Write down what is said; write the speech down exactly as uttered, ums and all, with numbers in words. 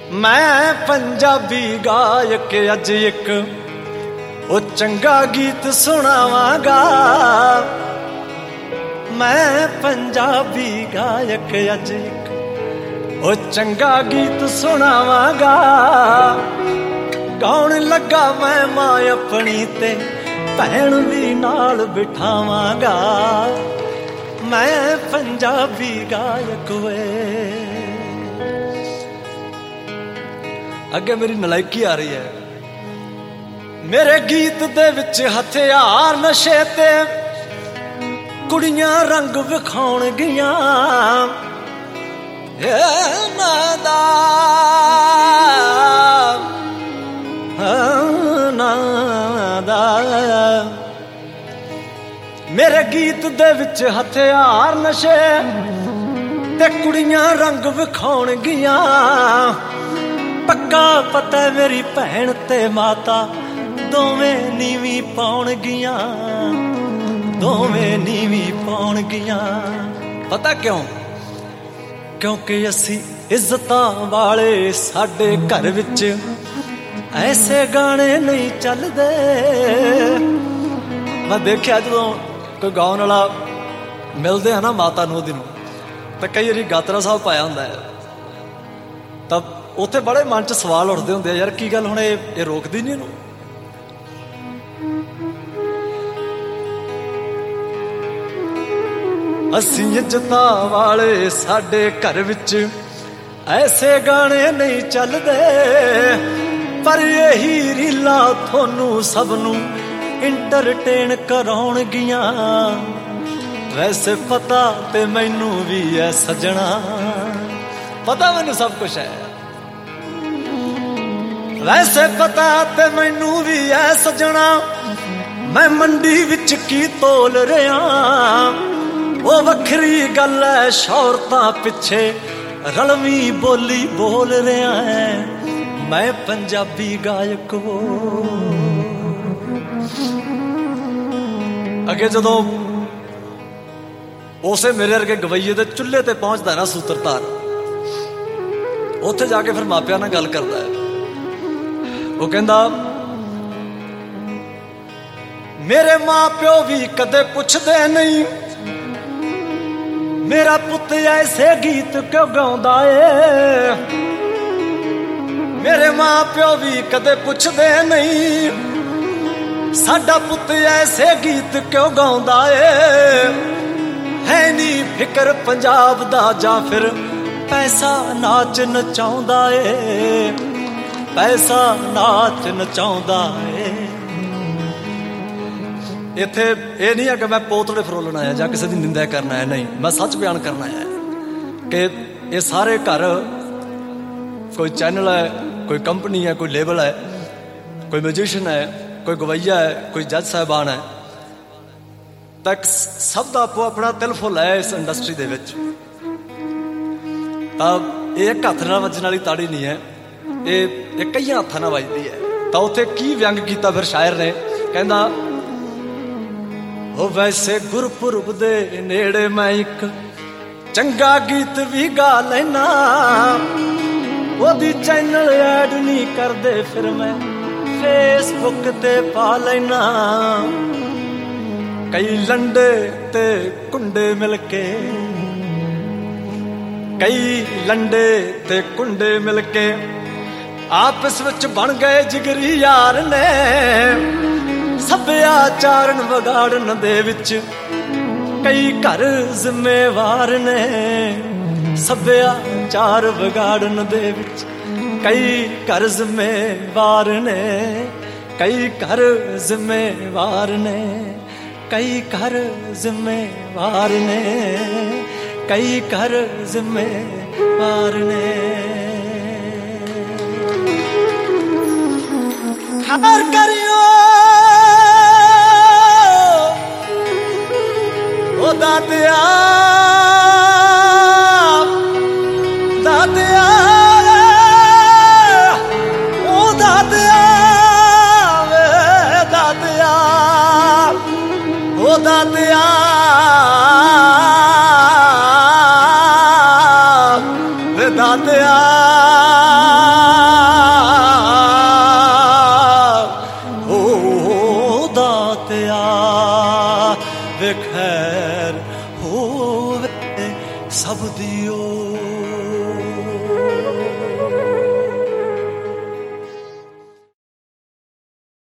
मैं पंजाबी गायक अज एक ओ चंगा गीत सुनावांगा। मैं पंजाबी गायक अज एक ओ चंगा गीत सुनावांगा। गाउण लगा मैं मां अपनी ते भैन भी नाल बिठावांगा। मैं पंजाबी गायक वे। अगे मेरी नलायकी आ रही है। मेरे गीत दे विच हथियार नशे ते कुड़ियां रंग विखाउण गियां। नादा नादा मेरे गीत दे विच हथियार नशे ते कुड़ियां रंग विखाउण गियां। पक्का पता है मेरी भैन ते माता दोवें नीवी पाउण गियां। दोवें नीवी पाउण गियां। पता क्यों? क्योंकि असी इज्जतां वाले साडे घर विच ऐसे गाने नहीं चलदे। मैं देखिया जदों कोई गाउण वाला मिलदे है ना माता नूं दी नूं तां कई वारी गातरा साहब पाया हुंदा है। तब उत्थे बड़े मन च सवाल उठते होंगे यार की गल हुण ये रोकदी नहीं इहनूं। असीं इज्जतां वाले साडे घर विच ऐसे गाने नहीं चलदे। पर यही रीलां थोनू सबनू इंटरटेन कराउण गियां। वैसे पता ते मैनू भी है सजना, पता मैनू सब कुछ है। वैसे पता ते मैनू भी है सजना मैं मंडी विच की तोल रहा। वो वखरी गल है शौहरतां पिछे रलवी बोली बोल रहा है। मैं पंजाबी गायक वो। अगे जदों उसे मेरे वर्गे गवैये दे चुल्हे ते पहुंचदा ना सूत्रधार, उत्थे जाके फिर मापियां नाल गल करदा है। वो कहंदा मेरे मां प्यो भी कदे पुछदे नहीं मेरा पुत ऐसे गीत क्यों गाउंदा है। मेरे मां प्यो भी कदे पुछदे नहीं साडा पुत ऐसे गीत क्यों गाउंदा है। है नी फिकर पंजाब दा जां फिर पैसा नाच नचाउंदा है। पैसा नाच नचाउंदा है। इत्थे ये नहीं है कि मैं पोतड़े फरोलना है जां किसी दी निंदा करना है, नहीं, मैं सच बयान करना है कि ये सारे घर कोई चैनल है, कोई कंपनी है, कोई लेबल है, कोई म्यूजिशियन है, कोई गवैया है, कोई जज साहबान है, तक सब दा आपो अपना तिल फुल है इस इंडस्ट्री दे विच। तब एक हथ नाल वजन वाली ताड़ी नहीं है, ये कई हथां नाल वजदी है। तो उत्थे की व्यंग कीता फिर शायर ने, कहंदा ओ वैसे गुरपुरब दे नेड़े मैं एक चंगा गीत भी गा लेना। ओदी चैनल ऐड नहीं करदे फिर मैं फेसबुक ते पा लेना। कई लंडे ते कुंडे मिलके कई लंडे ते कुंडे मिलके आपस विच बन गए जिगरी यार ने। सभ्याचारण वगाड़न दे विच कई घर जिम्मेवार ने। सभ्याचार वगाड़न दे विच कई घर जिम्मेवार ने। कई घर जिम्मेवार ने। कई घर जिम्मेवार ने। कई घर जिम्मेवार ने। खबर करियो ओ दादिया दादिया ओ दादिया वे दादिया ओ दादिया वे दादिया खैर होवे सब दियो।